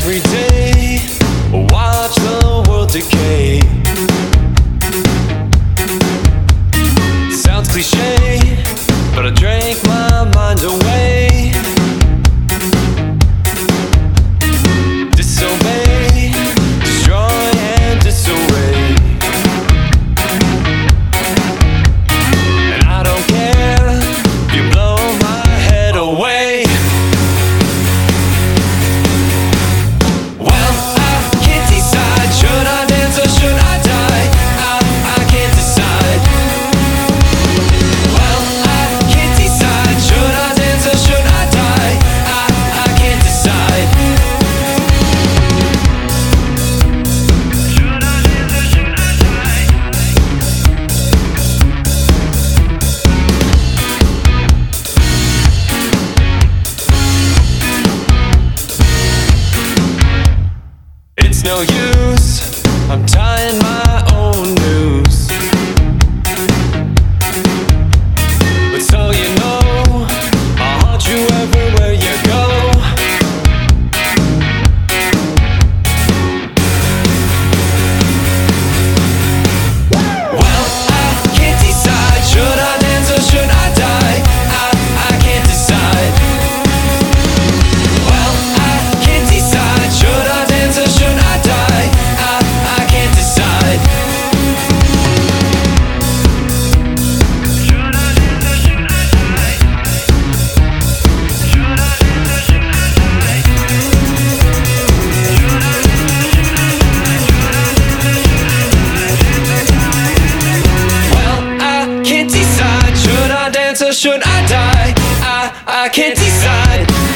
every day, watch the world decay. Sounds cliche, but I drank my mind away. Disobey, destroy and disarray. And I don't care if you blow my head away. Well, I can't decide, should I dance or should I die? I can't decide. Well, I can't decide, should I dance or should I die? I can't decide. Should I dance or should I die? It's no use, I'm tying my own noose. But so you know, I'll haunt you everywhere you go. Well, I can't decide, should I dance or should I die? I can't decide. Well, I can't decide, should I dance or should I die? I can't decide. Should I dance or should I die? Should I dance or should I die? Should I dance or should I die? Well, I can't decide, should I dance or should I die? I can't decide.